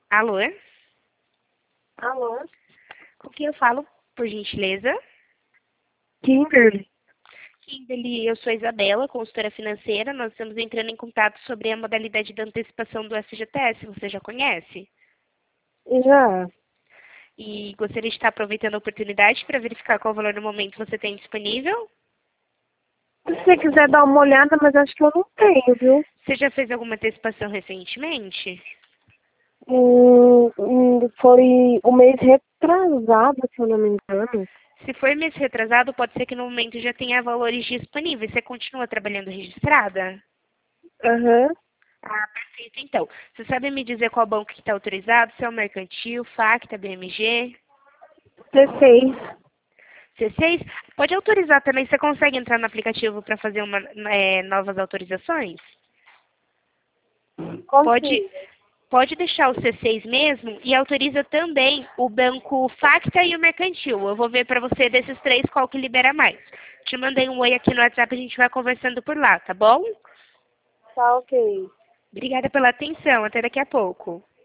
Alô? Alô? Com quem eu falo, por gentileza? Kimberly? Kimberly, eu sou a Isabela, consultora financeira. Nós estamos entrando em contato sobre a modalidade da antecipação do FGTS. Você já conhece? Já. E gostaria de estar aproveitando a oportunidade para verificar qual valor no momento você tem disponível. Se você quiser dar uma olhada, mas acho que eu não tenho, viu? Você já fez alguma antecipação recentemente? Foi o mês retrasado, se eu não me engano. Se for mês retrasado, pode ser que no momento já tenha valores disponíveis. Você continua trabalhando registrada? Aham. Ah, perfeito. Então, você sabe me dizer qual banco que está autorizado? Se é o Mercantil, Facta, BMG, C6. C6? Pode autorizar também. Você consegue entrar no aplicativo para fazer novas autorizações? Pode, Consigo. pode deixar o C6 mesmo e autoriza também o banco Facta e o Mercantil. Eu vou ver para você desses três qual que libera mais. Te mandei um oi aqui no WhatsApp, a gente vai conversando por lá, tá bom? Tá ok. Obrigada pela atenção. Até daqui a pouco.